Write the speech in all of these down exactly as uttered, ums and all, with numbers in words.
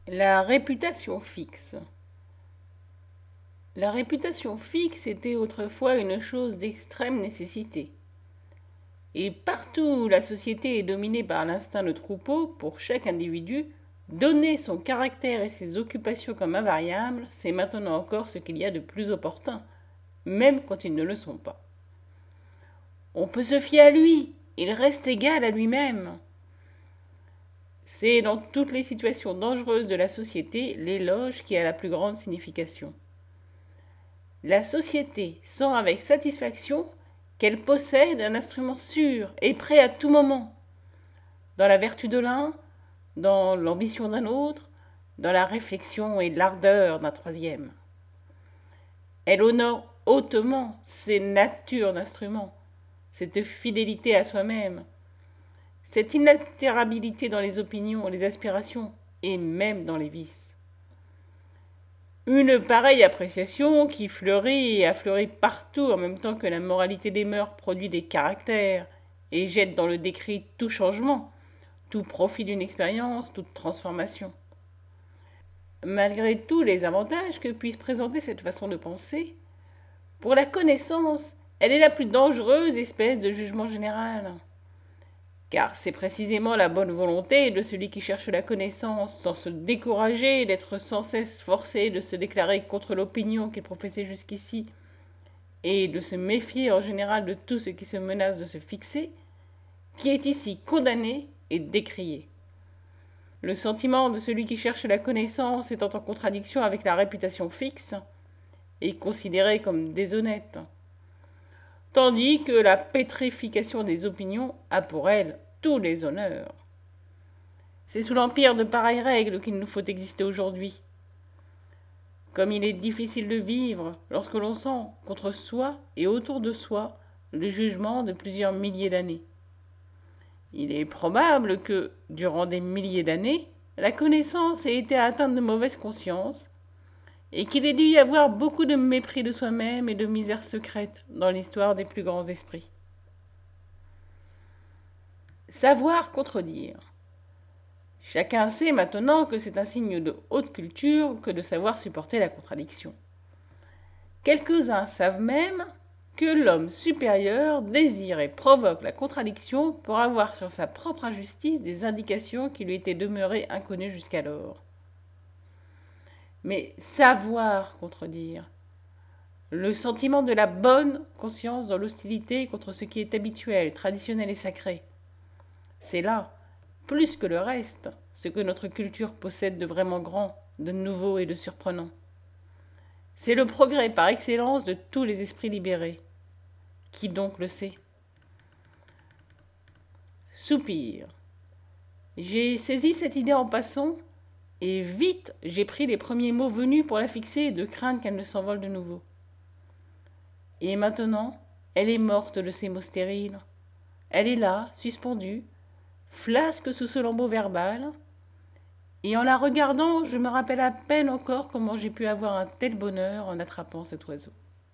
La réputation fixe. La réputation fixe était autrefois une chose d'extrême nécessité. Et partout où la société est dominée par l'instinct de troupeau, pour chaque individu, donner son caractère et ses occupations comme invariables, c'est maintenant encore ce qu'il y a de plus opportun, même quand ils ne le sont pas. On peut se fier à lui, il reste égal à lui-même. C'est dans toutes les situations dangereuses de la société l'éloge qui a la plus grande signification. La société sent avec satisfaction qu'elle possède un instrument sûr et prêt à tout moment, dans la vertu de l'un, dans l'ambition d'un autre, dans la réflexion et l'ardeur d'un troisième. Elle honore hautement ces natures d'instruments, cette fidélité à soi-même, cette inaltérabilité dans les opinions, les aspirations et même dans les vices. Une pareille appréciation qui fleurit et a fleuri partout en même temps que la moralité des mœurs produit des caractères et jette dans le décret tout changement, tout profit d'une expérience, toute transformation. Malgré tous les avantages que puisse présenter cette façon de penser, pour la connaissance, elle est la plus dangereuse espèce de jugement général. Car c'est précisément la bonne volonté de celui qui cherche la connaissance, sans se décourager d'être sans cesse forcé de se déclarer contre l'opinion qu'il professait jusqu'ici, et de se méfier en général de tout ce qui se menace de se fixer, qui est ici condamné et décrié. Le sentiment de celui qui cherche la connaissance étant en contradiction avec la réputation fixe, est considéré comme déshonnête, tandis que la pétrification des opinions a pour elle tous les honneurs. C'est sous l'empire de pareilles règles qu'il nous faut exister aujourd'hui. Comme il est difficile de vivre lorsque l'on sent contre soi et autour de soi le jugement de plusieurs milliers d'années. Il est probable que, durant des milliers d'années, la connaissance ait été atteinte de mauvaise conscience, et qu'il ait dû y avoir beaucoup de mépris de soi-même et de misère secrète dans l'histoire des plus grands esprits. Savoir contredire. Chacun sait maintenant que c'est un signe de haute culture que de savoir supporter la contradiction. Quelques-uns savent même que l'homme supérieur désire et provoque la contradiction pour avoir sur sa propre injustice des indications qui lui étaient demeurées inconnues jusqu'alors. Mais savoir contredire, le sentiment de la bonne conscience dans l'hostilité contre ce qui est habituel, traditionnel et sacré, c'est là, plus que le reste, ce que notre culture possède de vraiment grand, de nouveau et de surprenant. C'est le progrès par excellence de tous les esprits libérés. Qui donc le sait? Soupir. J'ai saisi cette idée en passant, et vite j'ai pris les premiers mots venus pour la fixer et de craindre qu'elle ne s'envole de nouveau. Et maintenant, elle est morte de ces mots stériles. Elle est là, suspendue, flasque sous ce lambeau verbal, et en la regardant, je me rappelle à peine encore comment j'ai pu avoir un tel bonheur en attrapant cet oiseau.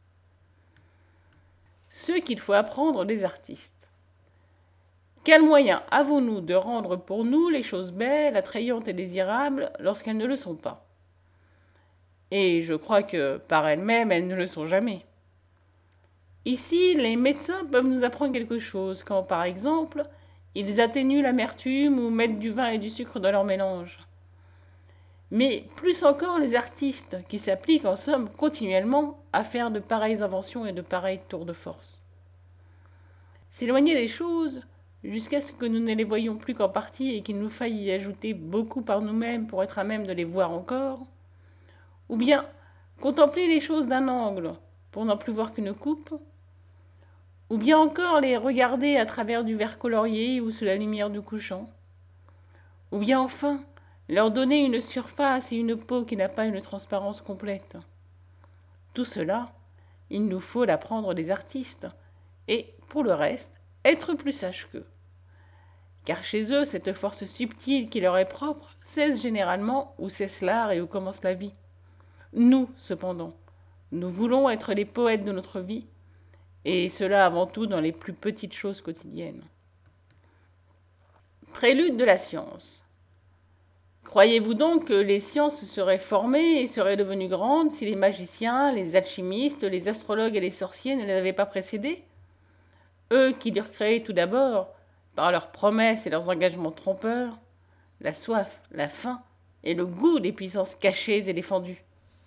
Ce qu'il faut apprendre des artistes. Quels moyens avons-nous de rendre pour nous les choses belles, attrayantes et désirables lorsqu'elles ne le sont pas? Et je crois que, par elles-mêmes, elles ne le sont jamais. Ici, les médecins peuvent nous apprendre quelque chose quand, par exemple, ils atténuent l'amertume ou mettent du vin et du sucre dans leur mélange. Mais plus encore les artistes, qui s'appliquent en somme continuellement à faire de pareilles inventions et de pareils tours de force. S'éloigner des choses, jusqu'à ce que nous ne les voyions plus qu'en partie et qu'il nous faille y ajouter beaucoup par nous-mêmes pour être à même de les voir encore, ou bien contempler les choses d'un angle pour n'en plus voir qu'une coupe, ou bien encore les regarder à travers du verre colorié ou sous la lumière du couchant, ou bien enfin leur donner une surface et une peau qui n'a pas une transparence complète. Tout cela, il nous faut l'apprendre des artistes, et, pour le reste, être plus sages qu'eux. Car chez eux, cette force subtile qui leur est propre cesse généralement où cesse l'art et où commence la vie. Nous, cependant, nous voulons être les poètes de notre vie, et cela avant tout dans les plus petites choses quotidiennes. Prélude de la science. Croyez-vous donc que les sciences se seraient formées et seraient devenues grandes si les magiciens, les alchimistes, les astrologues et les sorciers ne les avaient pas précédés? Eux qui durent créer tout d'abord, par leurs promesses et leurs engagements trompeurs, la soif, la faim et le goût des puissances cachées et défendues.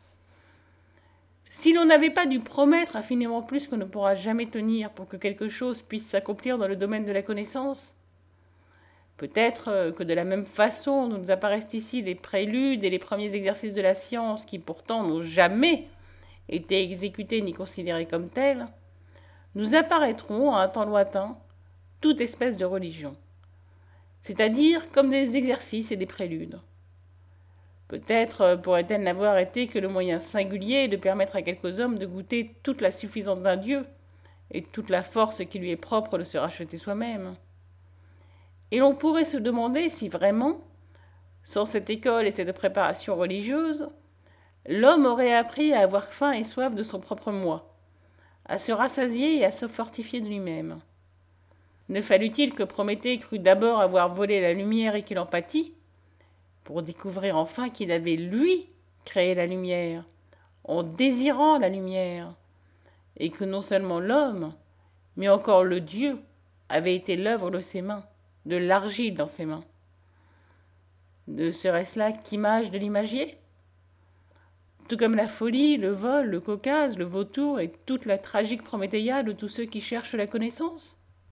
Si l'on n'avait pas dû promettre infiniment plus qu'on ne pourra jamais tenir pour que quelque chose puisse s'accomplir dans le domaine de la connaissance, peut-être que de la même façon dont nous apparaissent ici les préludes et les premiers exercices de la science qui pourtant n'ont jamais été exécutés ni considérés comme tels, nous apparaîtront à un temps lointain toute espèce de religion, c'est-à-dire comme des exercices et des préludes. Peut-être pourrait-elle n'avoir été que le moyen singulier de permettre à quelques hommes de goûter toute la suffisance d'un Dieu et toute la force qui lui est propre de se racheter soi-même. Et l'on pourrait se demander si vraiment, sans cette école et cette préparation religieuse, l'homme aurait appris à avoir faim et soif de son propre moi, à se rassasier et à se fortifier de lui-même. Ne fallut-il que Prométhée crût d'abord avoir volé la lumière et qu'il en pâtit, pour découvrir enfin qu'il avait, lui, créé la lumière, en désirant la lumière, et que non seulement l'homme, mais encore le Dieu, avait été l'œuvre de ses mains, de l'argile dans ses mains. Ne serait-ce là qu'image de l'imagier? Tout comme la folie, le vol, le caucase, le vautour et toute la tragique Prométhéia de tous ceux qui cherchent la connaissance?